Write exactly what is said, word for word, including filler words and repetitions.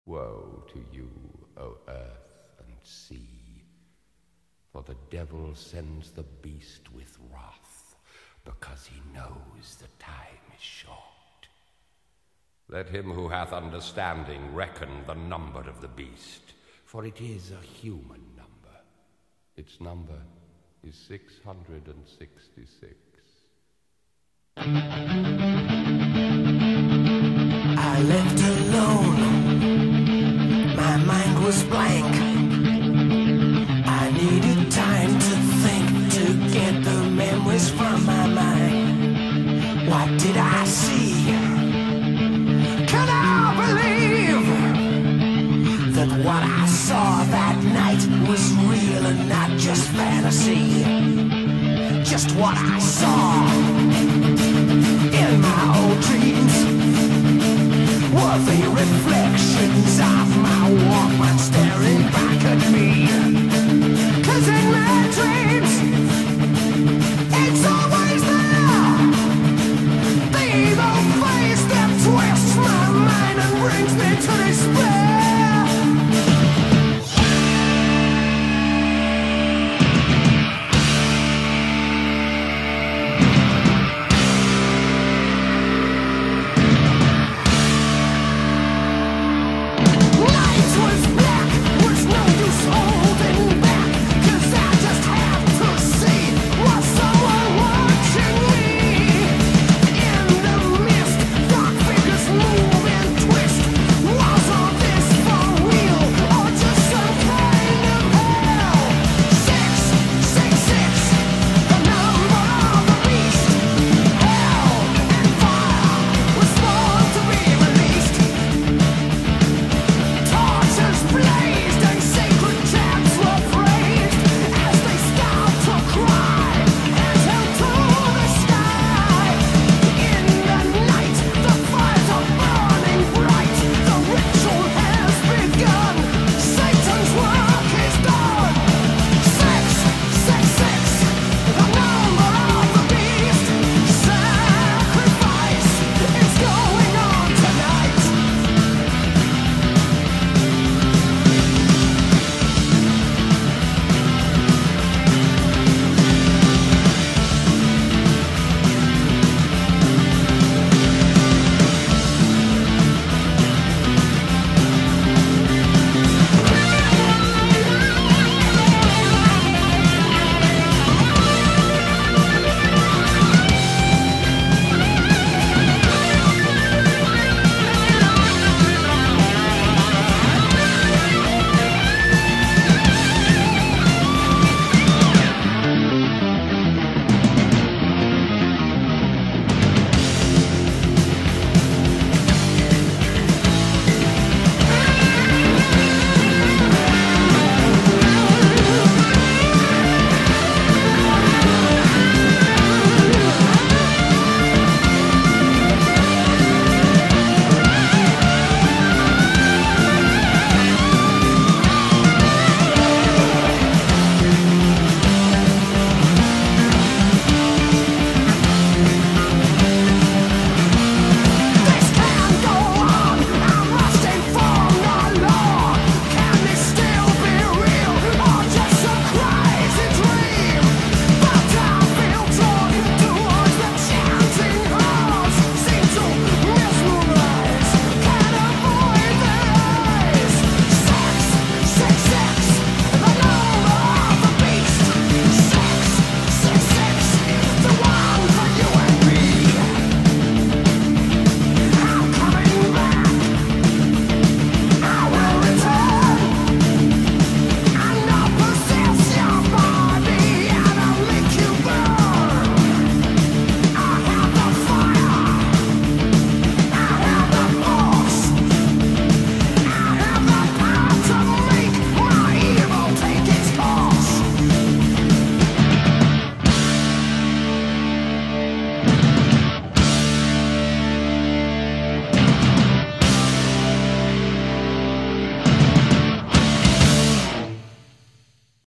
Woe to you, O earth and sea, for the devil sends the beast with wrath, because he knows the time is short. Let him who hath understanding reckon the number of the beast, for it is a human number. Its number is six hundred and sixty-six. I left alone, my mind was blank. I needed time to think, to get the memories from my mind. What did I see? Can I believe that what I saw that night was real and not just fantasy? Just what I saw in my old dreams were the reflections of my Walkman staring back at me. 'Cause in my dreams, it's always there, the evil face that twists my mind and brings me to despair.